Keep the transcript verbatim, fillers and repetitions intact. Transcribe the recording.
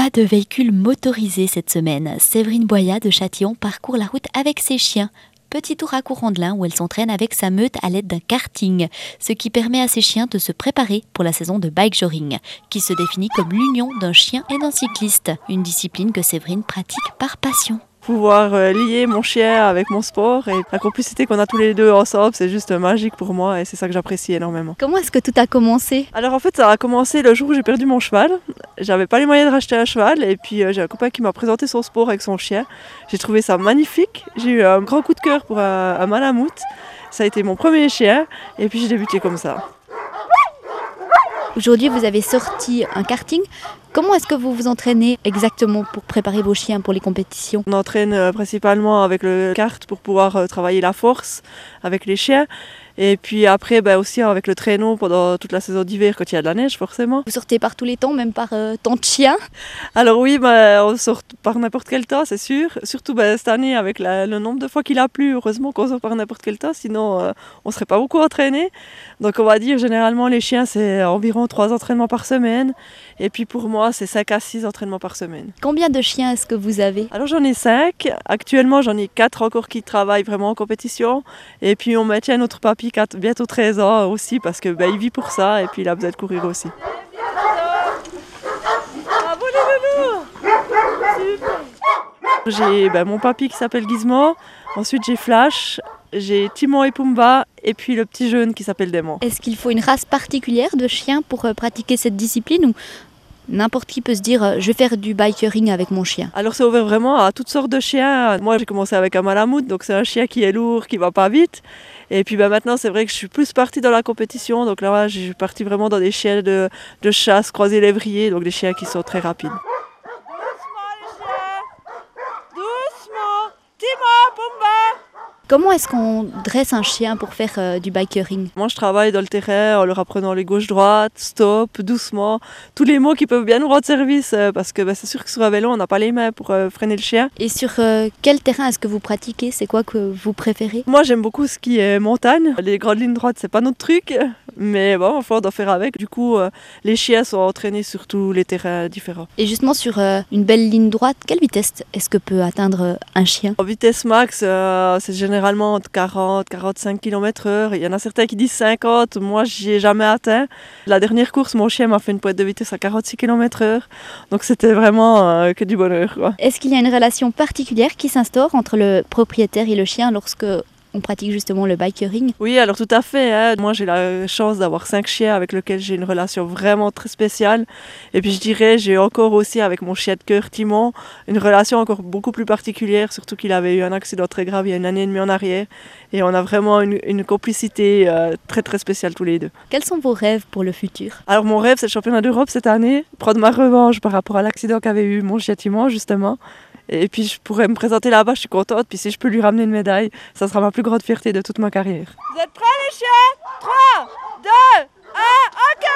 Pas de véhicules motorisés cette semaine. Séverine Boya de Châtillon parcourt la route avec ses chiens. Petit tour à Courandlin où elle s'entraîne avec sa meute à l'aide d'un karting, ce qui permet à ses chiens de se préparer pour la saison de bike joring, qui se définit comme l'union d'un chien et d'un cycliste, une discipline que Séverine pratique par passion. Pouvoir euh, lier mon chien avec mon sport et la complicité qu'on a tous les deux ensemble, c'est juste magique pour moi et c'est ça que j'apprécie énormément. Comment est-ce que tout a commencé ? Alors en fait ça a commencé le jour où j'ai perdu mon cheval. J'avais pas les moyens de racheter un cheval et puis euh, j'ai un copain qui m'a présenté son sport avec son chien. J'ai trouvé ça magnifique. J'ai eu un grand coup de cœur pour un, un malamute. Ça a été mon premier chien et puis j'ai débuté comme ça. Aujourd'hui, vous avez sorti un karting. Comment est-ce que vous vous entraînez exactement pour préparer vos chiens pour les compétitions ? On entraîne euh, principalement avec le kart pour pouvoir euh, travailler la force avec les chiens. Et puis après, ben aussi avec le traîneau pendant toute la saison d'hiver quand il y a de la neige forcément. Vous sortez par tous les temps, même par euh, temps de chien ? Alors oui, ben, on sort par n'importe quel temps, c'est sûr. Surtout ben, cette année avec la, le nombre de fois qu'il a plu, heureusement qu'on sort par n'importe quel temps, sinon euh, on ne serait pas beaucoup entraîné. Donc on va dire généralement les chiens c'est environ trois entraînements par semaine. Et puis pour moi c'est cinq à six entraînements par semaine. Combien de chiens est-ce que vous avez ? Alors j'en ai cinq. Actuellement j'en ai quatre encore qui travaillent vraiment en compétition. Et puis on maintient notre papy qui a bientôt treize ans aussi parce que ben, il vit pour ça et puis il a besoin de courir aussi. J'ai ben, mon papy qui s'appelle Gizmo, ensuite j'ai Flash, j'ai Timon et Pumba et puis le petit jeune qui s'appelle Démon. Est-ce qu'il faut une race particulière de chien pour euh, pratiquer cette discipline ou n'importe qui peut se dire euh, je vais faire du bikering avec mon chien ? Alors c'est ouvert vraiment à toutes sortes de chiens. Moi j'ai commencé avec un malamute, donc c'est un chien qui est lourd, qui va pas vite. Et puis ben, maintenant c'est vrai que je suis plus partie dans la compétition, donc là je suis partie vraiment dans des chiens de, de chasse, croisés lévriers, donc des chiens qui sont très rapides. Comment est-ce qu'on dresse un chien pour faire euh, du bikering ? Moi je travaille dans le terrain en leur apprenant les gauche-droite, stop, doucement, tous les mots qui peuvent bien nous rendre service euh, parce que ben, c'est sûr que sur un vélo on n'a pas les mains pour euh, freiner le chien. Et sur euh, quel terrain est-ce que vous pratiquez ? C'est quoi que vous préférez ? Moi j'aime beaucoup ce qui est montagne, les grandes lignes droites c'est pas notre truc, mais bon enfin on doit faire avec. Du coup euh, les chiens sont entraînés sur tous les terrains différents. Et justement sur euh, une belle ligne droite, quelle vitesse est-ce que peut atteindre euh, un chien ? En vitesse max euh, c'est généralement entre quarante à quarante-cinq kilomètres heure. Il y en a certains qui disent cinquante, moi j'y ai jamais atteint. La dernière course, mon chien m'a fait une pointe de vitesse à quarante-six kilomètres heure. Donc c'était vraiment euh, que du bonheur, quoi. Est-ce qu'il y a une relation particulière qui s'instaure entre le propriétaire et le chien lorsque on pratique justement le bikering ? Oui, alors tout à fait. Hein. Moi, j'ai la chance d'avoir cinq chiens avec lesquels j'ai une relation vraiment très spéciale. Et puis, je dirais, j'ai encore aussi avec mon chien de cœur, Timon, une relation encore beaucoup plus particulière, surtout qu'il avait eu un accident très grave il y a une année et demie en arrière. Et on a vraiment une, une complicité euh, très, très spéciale tous les deux. Quels sont vos rêves pour le futur ? Alors, mon rêve, c'est le championnat d'Europe cette année, prendre ma revanche par rapport à l'accident qu'avait eu mon chien Timon, justement. Et puis je pourrais me présenter là-bas, je suis contente. Puis si je peux lui ramener une médaille, ça sera ma plus grande fierté de toute ma carrière. Vous êtes prêts les chiens ? trois, deux, un, ok!